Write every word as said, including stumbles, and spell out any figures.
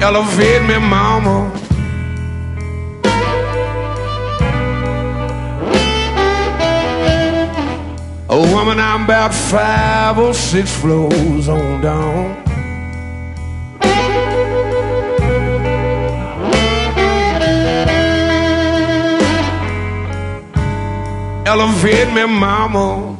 Elevate me, mama. Oh, woman, I'm about five or six floors on down. Elevate me, mama.